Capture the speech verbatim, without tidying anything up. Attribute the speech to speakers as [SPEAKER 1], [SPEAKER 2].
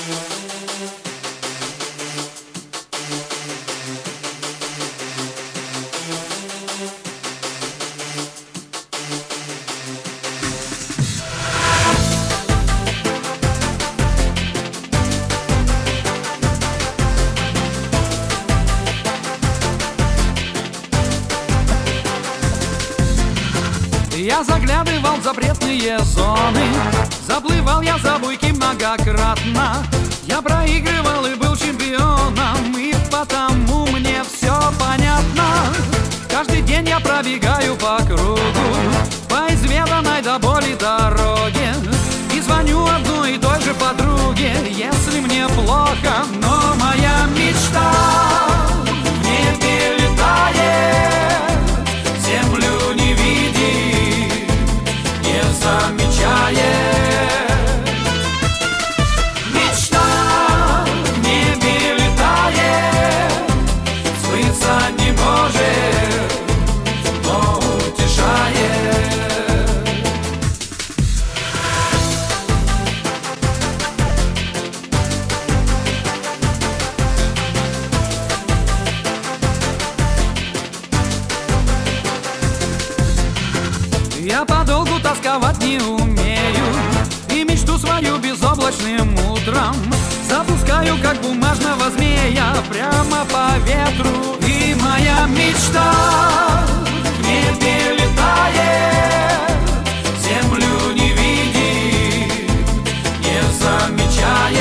[SPEAKER 1] Я заглядывал в запретные зоны, заплывал я за буйки многократно. Я проигрывал и был чемпионом, и потому мне все понятно. Каждый день я пробегаю по кругу, по изведанной до боли дороге, и звоню одной и той же подруге, если мне плохо, но моя мечта в небе летает, землю не видит, не замечает. Мечта в небе летает, сбыться не может, но утешает. Я подолгу тосковать не умею, и мечту свою безоблачным утром запускаю, как бумажного змея, прямо по ветру. И моя мечта в небе летает, землю не видит, не замечает.